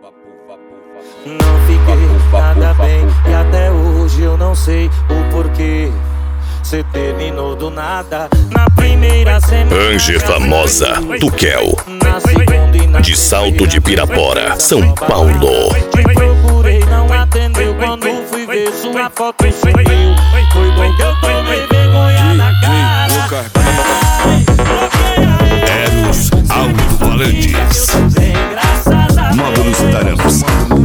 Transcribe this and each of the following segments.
Não fiquei nada bem e até hoje eu não sei o porquê. Cê terminou do nada na primeira semana. Ange Famosa, Tuquel, Na segunda e na de Salto de Pirapora, São Paulo. Te procurei, não atendeu. Quando fui ver sua foto sumiu. Foi bom que eu tomei vergonha na cara. Eros Alto-Falantes, Módulos Tarampos.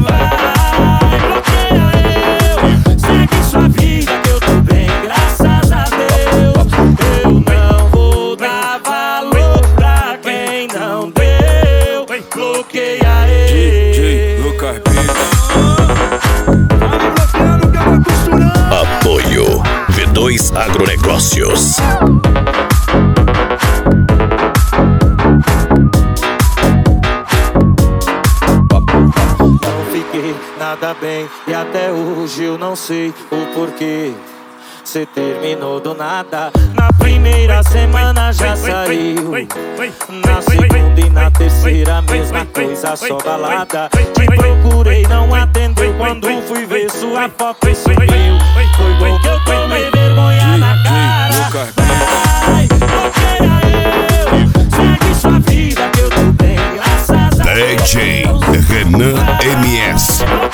Segue sua vida que eu tô bem, graças a Deus. Eu não vou dar valor pra quem não deu. Bloqueia ele. Apoio V2 Agronegócios. Não fiquei nada bem e até hoje eu não sei o porquê. Cê terminou do nada, na primeira semana já saiu. Na segunda e na terceira mesma coisa, só balada. Te procurei, não atendeu. Quando fui ver sua foto sumiu. Foi bom que eu tomei vergonha na cara. Vai, bloqueia eu. Segue sua vida que eu tô bem, graças a Deus. DJ Renan MS.